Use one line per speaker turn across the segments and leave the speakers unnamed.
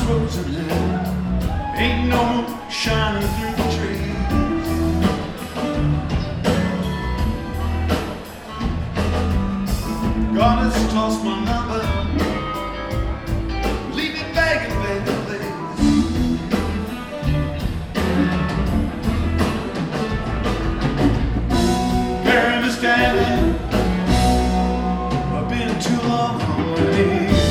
frozen in. Ain't no moon shining through the trees. God has tossed my number, leave me begging, baby, please. Bury me standing, I've been too long on my knees.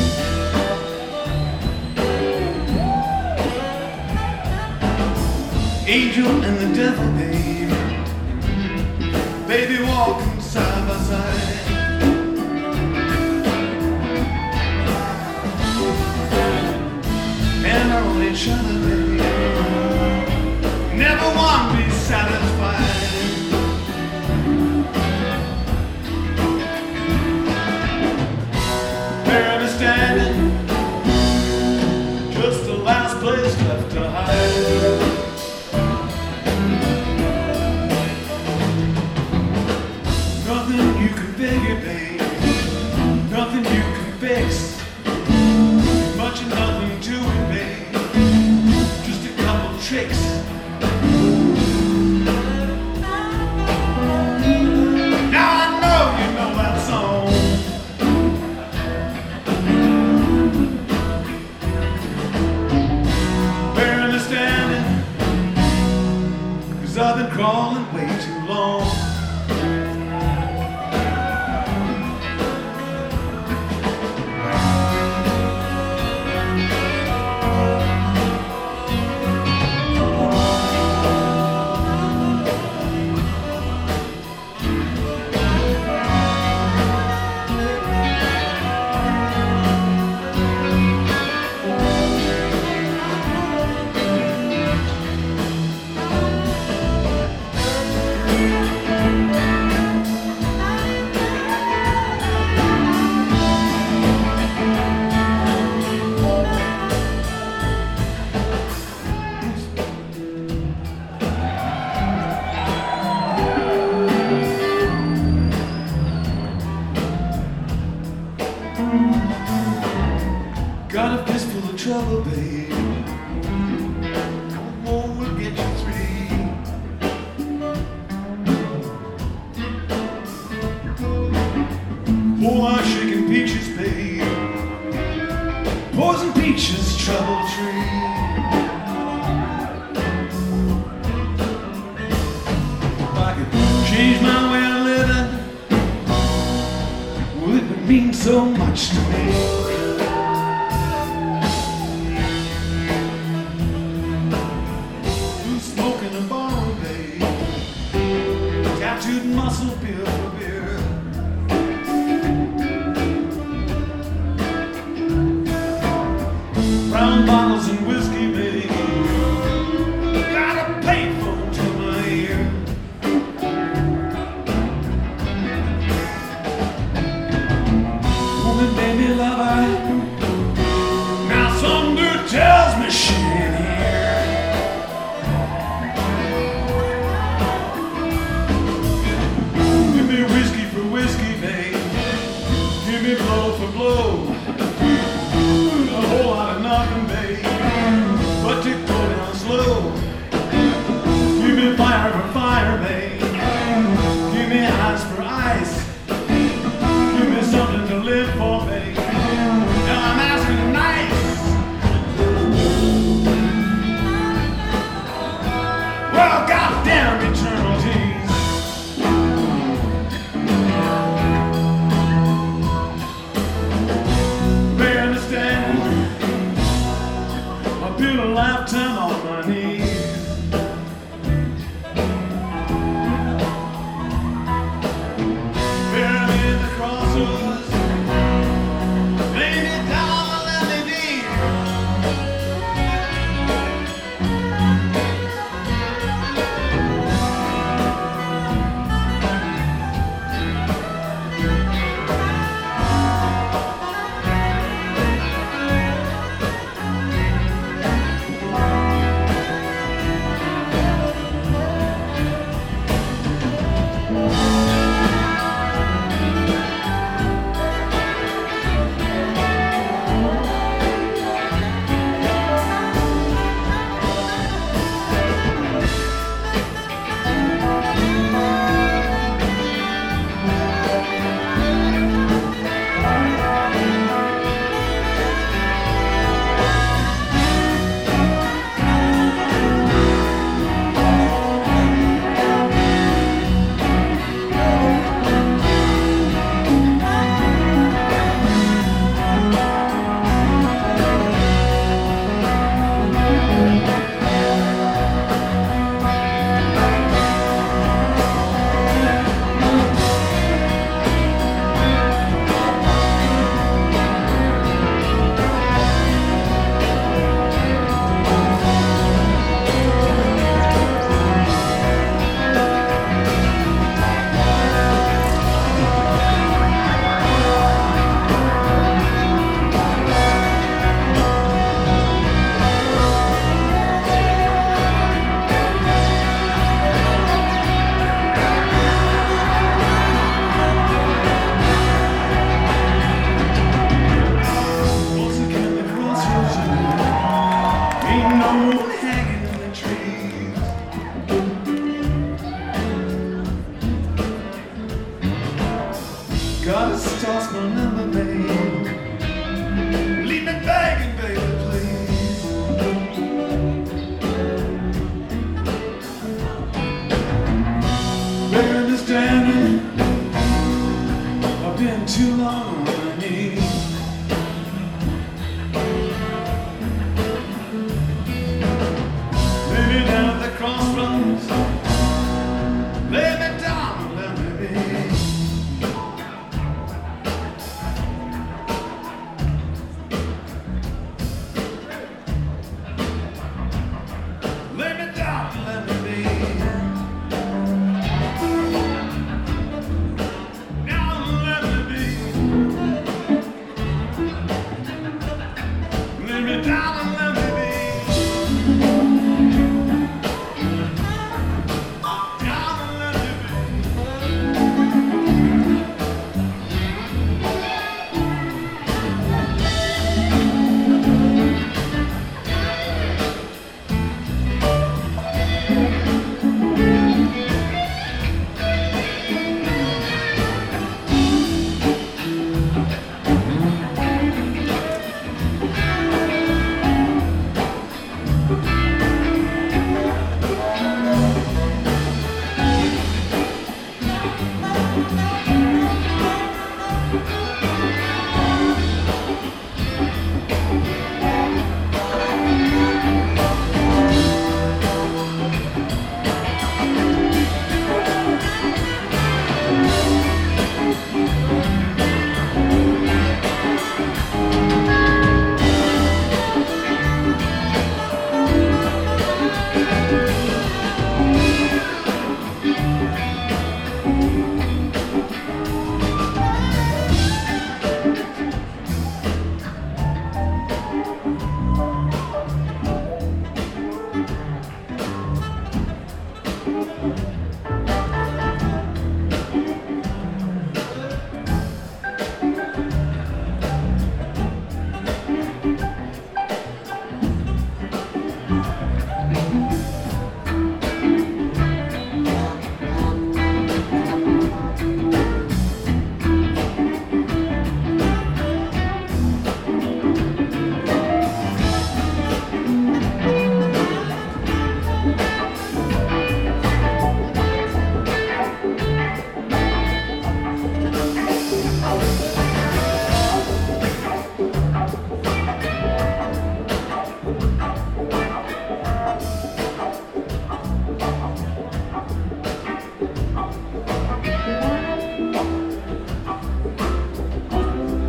Angel and the devil, baby, walking side by side. And on each other, baby, never one be satisfied. There they're standing, just the last place left to hide. Nothing you can figure, babe. Nothing you can fix. Much of nothing to it, babe. Just a couple tricks. Now I know you know that song. Barely standing, 'cause I've been crawling way too long. Got a fistful of trouble, babe. Come on, we'll get you free. Whole lot of shaking peaches, babe. Poison peaches, trouble tree. If I could change my way of living, well, it would mean so much to me. Tattooed muscle, beer for beer. Brown bottles and whiskey, babe. Got a payphone to my ear. Woman, baby, lover. Now some dude tells me she ain't here. Whiskey for whiskey, babe. Give me blow for blow. A whole lot of nothing, babe. Just toss my number, babe. Leave me begging, baby, please. Baby, understanding, I've been too long on my knees. Lay me down at the crossroads. Lay me down and let me be. Lay me down and let me be. Now let me be. Lay me down and let me be. Down and let me be.